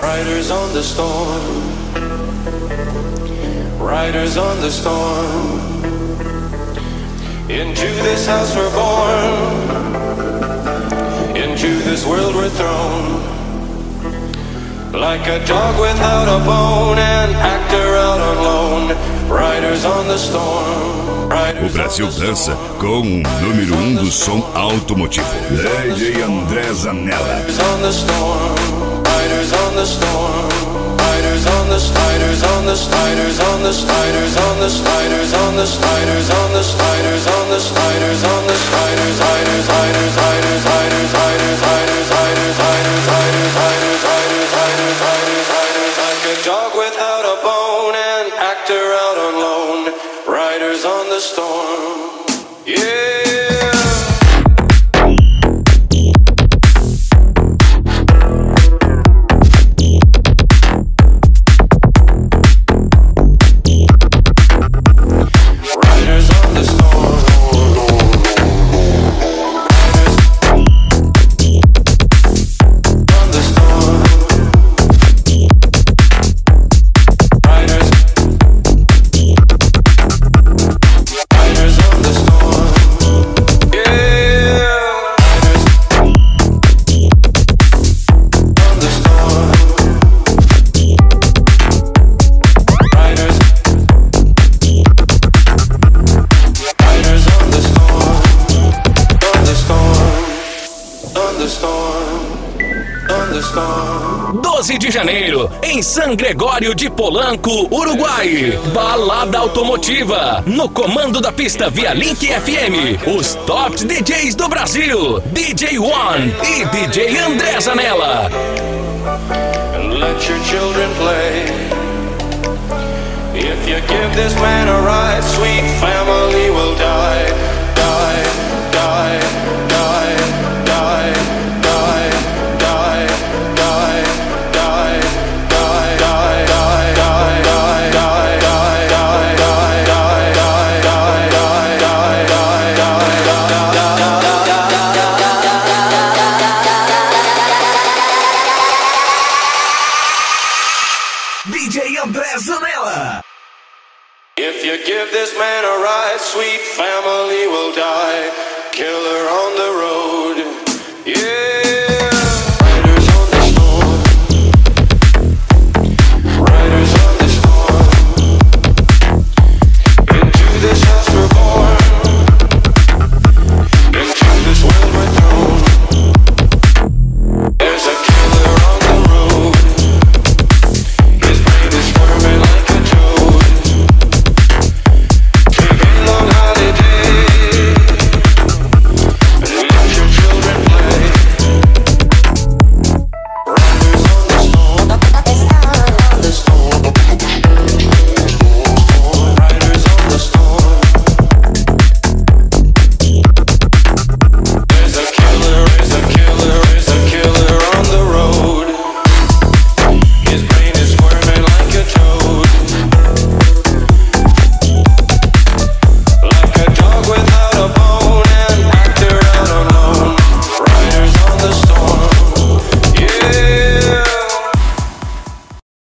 Riders on the storm, riders on the storm. Into this house we're born, into this world we're thrown. Like a dog without a bone, an actor out on loan. Riders on the storm. O Brasil dança com o número 1 do som automotivo. DJ André Zanella. Riders on the storm, riders on the storm. Riders on the sliders on the sliders on the sliders on the sliders on the sliders on the sliders on the sliders on the sliders. Riders, riders, riders, riders, riders, riders, riders, riders, riders, riders, riders, riders, riders, riders. Like a dog without a bone, an actor out on loan. Riders on the storm. Yeah. De janeiro, em San Gregório de Polanco, Uruguai. Balada automotiva. No comando da pista via Link FM. Os tops DJs do Brasil. DJ One e DJ André Zanella. And let your children play. If you give this man a ride, sweet family will die. Die, die, die, die, die, die, die. DJ André Zanella. If you give this man a ride, sweet family will die. Killer on the road. Yeah.